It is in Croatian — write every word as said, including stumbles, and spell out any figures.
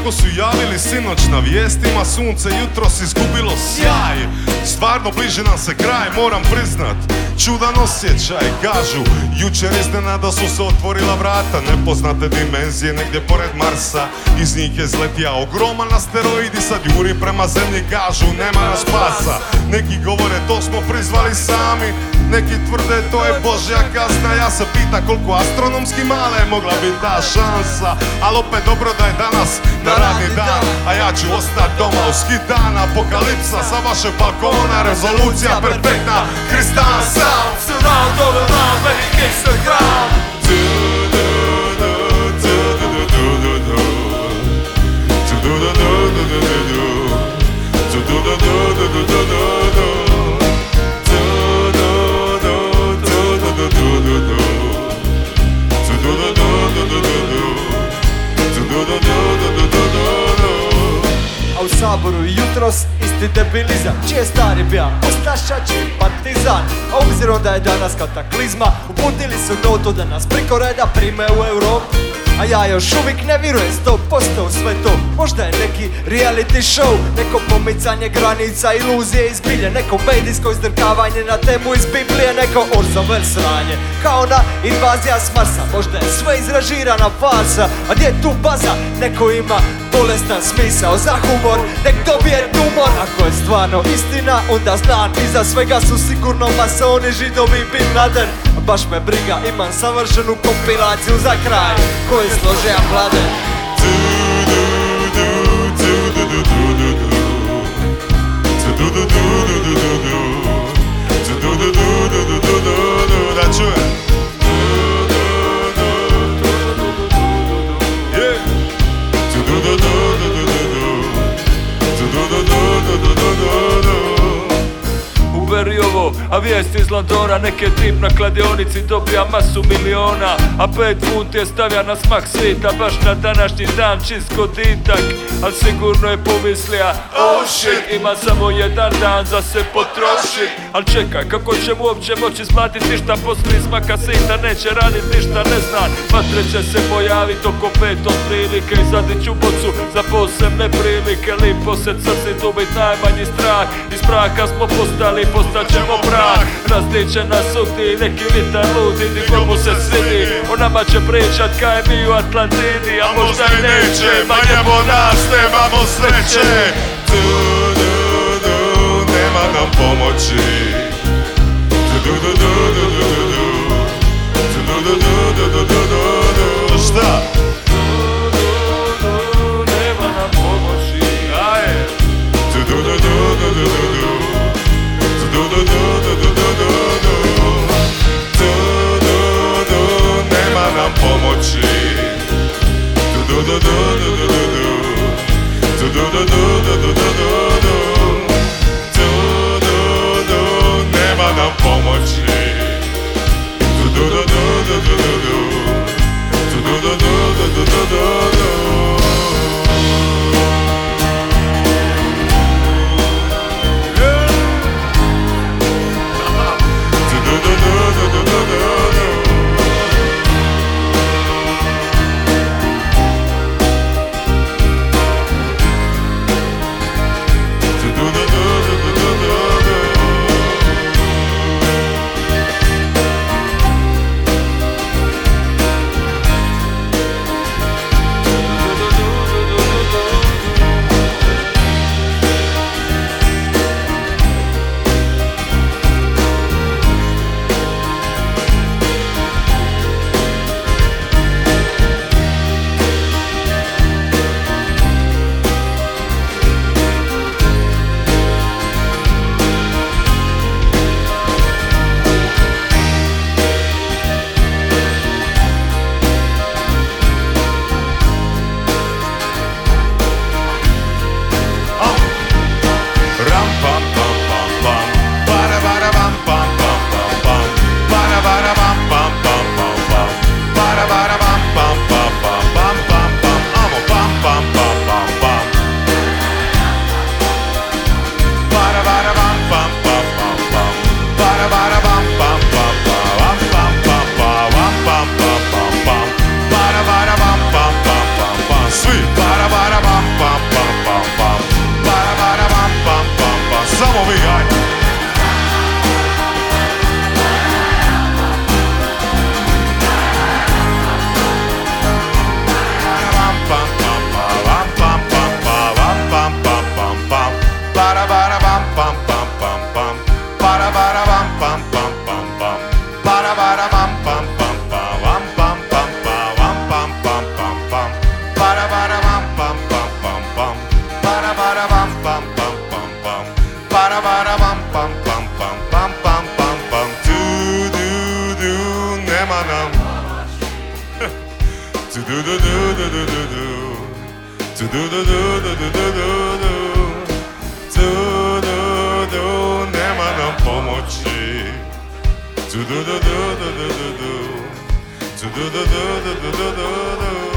Kako su javili sinoć na vijestima, sunce jutros izgubilo sjaj. Stvarno bliži nam se kraj, moram priznat, čudan osjećaj. Kažu, jučer iznenada su se otvorila vrata nepoznate dimenzije negdje pored Marsa. Iz njih je zletija ogroman asteroidi, sad juri prema zemlji, kažu nema nas spasa. Neki govore to smo prizvali sami, neki tvrde to je Božja kazna. Ja se pita koliko astronomski mala je mogla biti ta šansa. Ali opet dobro da je danas na radni dan, a ja ću ostat doma uz hit dan. Apokalipsa sa vašeg balkona, rezolucija perfektna, Kristan sam. Surround all around, let it kiss the ground. A u Saboru jutros isti debilizam, čije stari bija ustaša, čiji partizan. A obzirom da je danas kataklizma, uputili su notu da nas priko reda prime u Europu. A ja još uvijek ne vjerujem sto posto u sve to. Možda je neki reality show, neko pomicanje granica, iluzije iz bilje, neko medijsko izdrkavanje na temu iz Biblije, neko Orwell sranje, kao na invazija s Marsa. Možda je sve izrežirana farsa, a gdje je tu baza? Neko ima bolestan smisao za humor, nek dobije tumor. Ako je stvarno istina, onda znam, iza svega su sigurno masoni, židovi i Bin Laden. Baš me briga, imam savršenu kompilaciju za kraj koji složeja Mladen. Da čujem. Uberi ovo, a vijest iz Londona, neke tip na kladionici dobija masu miliona, a pet funti je stavlja na smak svita, baš na današnji dan čist goditak. Al sigurno je pomislija, oh shit, ima samo jedan dan za se potrošit. Al čekaj, kako će uopće moći isplatiti ništa poslije smaka sita, neće radit ništa, ne znam. Vatre će se pojavit oko pet otprilike i zadit ću bocu za posebne prilike. Lipo se crsit, ubit najmanji strah, iz praha smo postali, postat ćemo prah. Razdit će nas ugdi, neki vitar ludi, niko mu se svidi. O nama će pričat kaj mi u Atlantidi, a možda i neće, manjemo nas, nemamo sreće. Tu, du, du, nema nam pomoći. Tu, du, du, du, du, du, du. Tu, du, du, du, du, du, du, du. Šta? Tu, du, du, nema nam pomoći. Aje. Tu, du, du, du, du, du, du, du. Tu, du, du, du, du, du, du, du, du. Tu, du, du, nema nam pomoći. Tu, du, du, du, du, du, du, du. Tu, du, du, du, du, du, du, du. Tu, du, du, nema nam pomoći. Tu, du, du, du, du, du, du, du. Tu, du, du, du, du, du, du, du, du. du du du du du du du. Du du du du du du du du du. Du du du, nema nam pomoći. Du du du du du du du du. Du du du du du du du du.